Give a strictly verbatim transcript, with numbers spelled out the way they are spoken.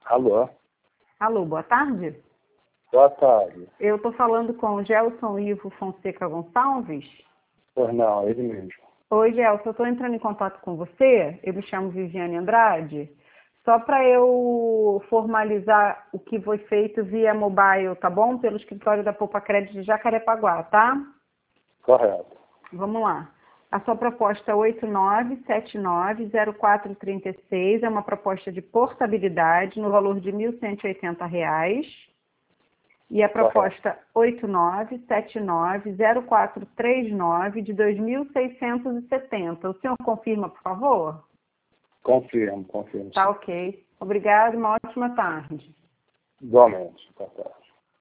Alô? Alô, boa tarde. Boa tarde. Eu estou falando com o Gelson Ivo Fonseca Gonçalves. Pois não, ele mesmo. Oi, Gelson, eu estou entrando em contato com você. Eu me chamo Viviane Andrade. Só para eu formalizar o que foi feito via mobile, tá bom? Pelo escritório da Poupa Crédito de Jacarepaguá, tá? Correto. Vamos lá. A sua proposta é oito nove sete nove zero quatro três seis, é uma proposta de portabilidade no valor de mil cento e oitenta reais. E a proposta oito nove sete nove zero quatro três nove de dois mil seiscentos e setenta. O senhor confirma, por favor? Confirmo, confirmo. Tá ok. Obrigada e uma ótima tarde. Igualmente. Tá certo.